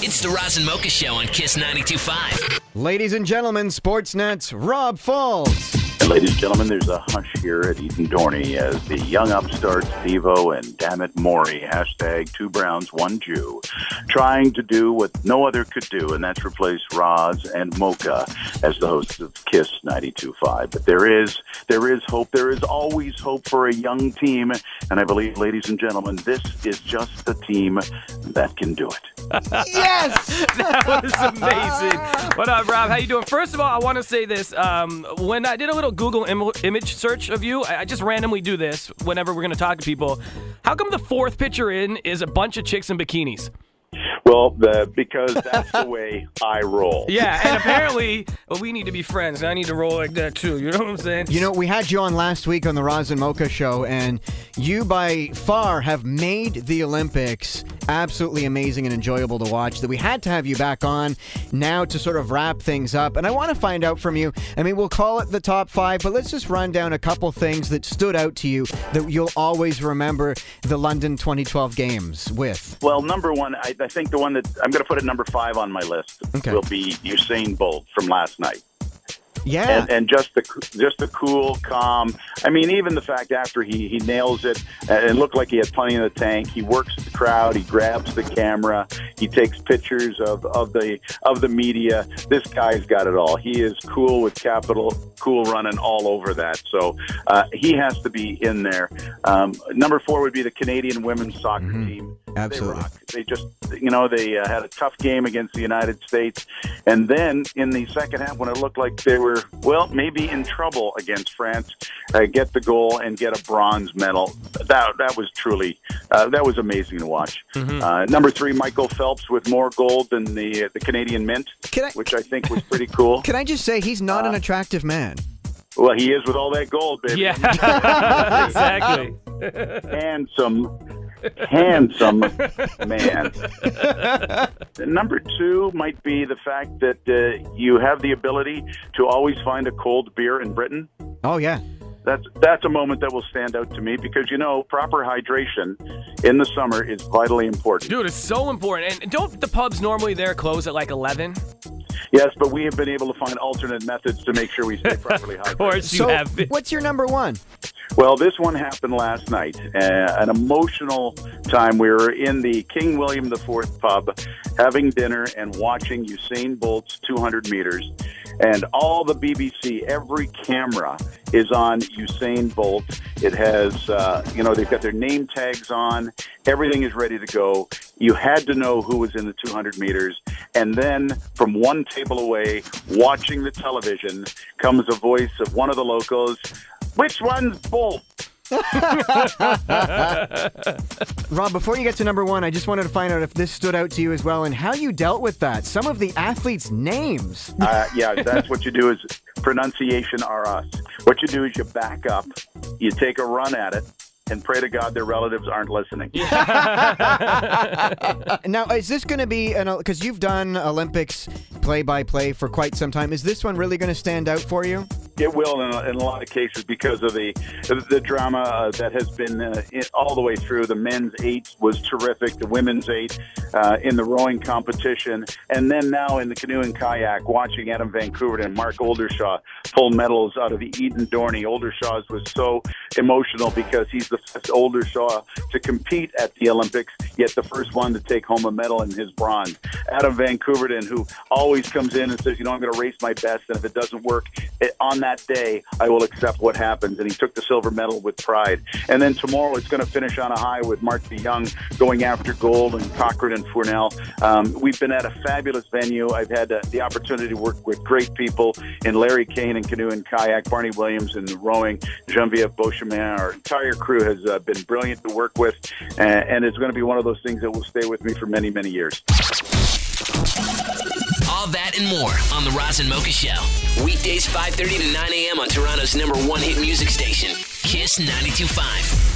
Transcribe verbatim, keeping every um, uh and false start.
It's the Roz and Mocha Show on Kiss ninety-two point five. Ladies and gentlemen, Sportsnet's Rob Falls. And ladies and gentlemen, there's a hush here at Eaton Dorney as the young upstarts Devo and Dammit Maury, hashtag two Browns, one Jew, trying to do what no other could do, and that's replace Roz and Mocha as the hosts of Kiss ninety-two point five. But there is, there is hope. There is always hope for a young team, and I believe, ladies and gentlemen, this is just the team that can do it. Yes! That was amazing. What up, Rob? How you doing? First of all, I want to say this. Um, when I did a little Google Im- image search of you, I, I just randomly do this whenever we're going to talk to people. How come the fourth picture in is a bunch of chicks in bikinis? Well, the, because that's the way I roll. Yeah, and apparently well, we need to be friends. I need to roll like that too. You know what I'm saying? You know, we had you on last week on the Roz and Mocha Show, and you by far have made the Olympics absolutely amazing and enjoyable to watch, that we had to have you back on now to sort of wrap things up. And I want to find out from you, I mean, we'll call it the top five, but let's just run down a couple things that stood out to you that you'll always remember the London twenty twelve games with. Well, number one, I, I think the one that I'm going to put at number five on my list Okay. will be Usain Bolt from last night. Yeah. And, and just the just the cool, calm. I mean, even the fact after he, he nails it, and it looked like he had plenty in the tank. He works the crowd. He grabs the camera. He takes pictures of, of the of the media. This guy's got it all. He is cool with capital, cool running all over that. So uh, he has to be in there. Um, number four would be the Canadian women's soccer Mhm. team. Absolutely. They rock. They just, you know, they uh, had a tough game against the United States. And then in the second half, when it looked like they were, well, maybe in trouble against France, uh, get the goal and get a bronze medal. That that was truly, uh, that was amazing to watch. Mhm. Uh, number three, Michael Phelps with more gold than the the Canadian Mint, Can I, which I think was pretty cool. can I just say, he's not an attractive man. Well, he is with all that gold, baby. Yeah, exactly. Handsome, handsome man. Number two might be the fact that uh, you have the ability to always find a cold beer in Britain. Oh, yeah. That's that's a moment that will stand out to me because, you know, proper hydration in the summer is vitally important. Dude, it's so important. And don't the pubs normally there close at like eleven? Yes, but we have been able to find alternate methods to make sure we stay properly hydrated. Of course you So, have been. what's your number one? Well, this one happened last night. Uh, an emotional time. We were in the King William the Fourth pub having dinner and watching Usain Bolt's two hundred meters. And all the B B C, every camera is on Usain Bolt. It has, uh, you know, they've got their name tags on. Everything is ready to go. You had to know who was in the two hundred meters. And then from one table away, watching the television, comes a voice of one of the locals. Which one's Bolt? Rob, before you get to number one, I just wanted to find out if this stood out to you as well and how you dealt with that. Some of the athletes' names. Uh, yeah, that's what you do is pronunciation are us. What you do is you back up, you take a run at it, and pray to God their relatives aren't listening. Now, is this going to be, because you've done Olympics play-by-play for quite some time, is this one really going to stand out for you? It will in a, in a lot of cases because of the the drama uh, that has been uh, in, all the way through. The men's eight was terrific. The women's eight uh, in the rowing competition. And then now in the canoe and kayak, watching Adam Vancouver and Mark Oldershaw pull medals out of the Eaton Dorney. Oldershaw's was so emotional because he's the first Oldershaw to compete at the Olympics, yet the first one to take home a medal in his bronze. Adam Vancouver, who always comes in and says, you know, I'm going to race my best, and if it doesn't work it, on that day, I will accept what happens. And he took the silver medal with pride. And then tomorrow it's going to finish on a high with Mark DeYoung going after gold and Cochran and Fournel. Um, we've been at a fabulous venue. I've had uh, the opportunity to work with great people in Larry Kane and canoe and kayak, Barney Williams in rowing, Genevieve Beauchemin. Our entire crew has uh, been brilliant to work with, uh, and it's going to be one of those things that will stay with me for many, many years. All that and more on the Roz and Mocha Show. Weekdays five thirty to nine a.m. on Toronto's number one hit music station, Kiss ninety-two point five.